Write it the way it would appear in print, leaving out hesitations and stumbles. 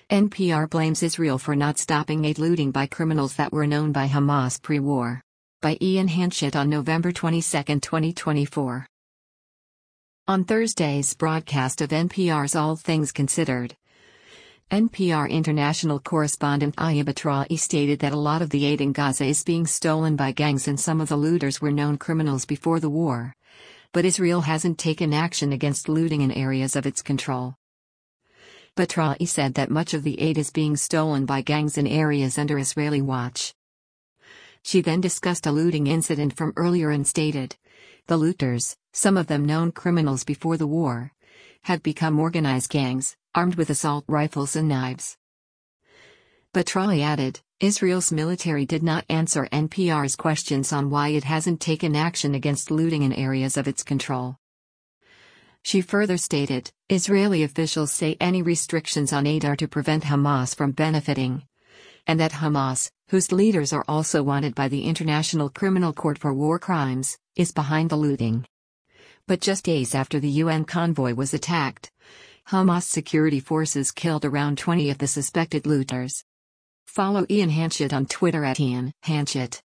NPR blames Israel for not stopping aid looting by criminals that were known by Hamas pre-war. By Ian Hanchett on November 22, 2024. On Thursday's broadcast of NPR's All Things Considered, NPR international correspondent Aya Batra'i stated that a lot of the aid in Gaza is being stolen by gangs and some of the looters were known criminals before the war. But Israel hasn't taken action against looting in areas of its control. Batra'i said that much of the aid is being stolen by gangs in areas under Israeli watch. She then discussed a looting incident from earlier and stated, the looters, some of them known criminals before the war, had become organized gangs, armed with assault rifles and knives. Batra'i added, Israel's military did not answer NPR's questions on why it hasn't taken action against looting in areas of its control. She further stated, Israeli officials say any restrictions on aid are to prevent Hamas from benefiting, and that Hamas, whose leaders are also wanted by the International Criminal Court for war crimes, is behind the looting. But just days after the UN convoy was attacked, Hamas security forces killed around 20 of the suspected looters. Follow Ian Hanchett on Twitter @IanHanchett.